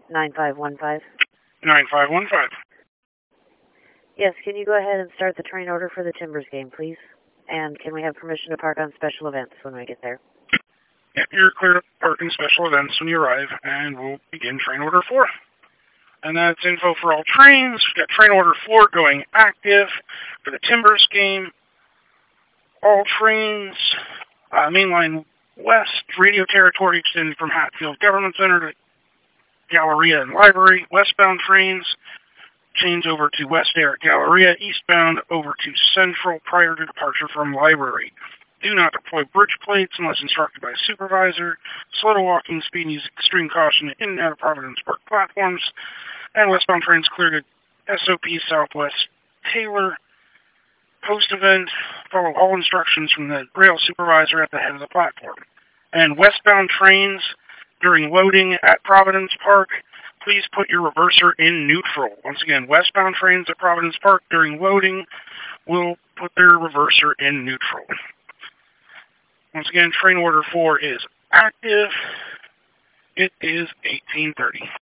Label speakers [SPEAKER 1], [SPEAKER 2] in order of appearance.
[SPEAKER 1] 9515.
[SPEAKER 2] 9515.
[SPEAKER 1] Yes, can you go ahead and start the train order for the Timbers game, please? And can we have permission to park on special events when we get there?
[SPEAKER 2] Yeah, you're clear to park in special events when you arrive, and we'll begin train order 4. And that's info for all trains. We've got train order 4 going active for the Timbers game. All trains, mainline west, radio territory extending from Hatfield Government Center to Galleria and Library. Westbound trains change over to West Air at Galleria, eastbound over to Central prior to departure from Library. Do not deploy bridge plates unless instructed by a supervisor. Slow to walking speed and use extreme caution in and out of Providence Park platforms. And westbound trains clear to SOP Southwest Taylor. Post-event, follow all instructions from the rail supervisor at the head of the platform. And westbound trains, during loading at Providence Park, please put your reverser in neutral. Once again, westbound trains at Providence Park during loading will put their reverser in neutral. Once again, train order 4 is active. It is 1830.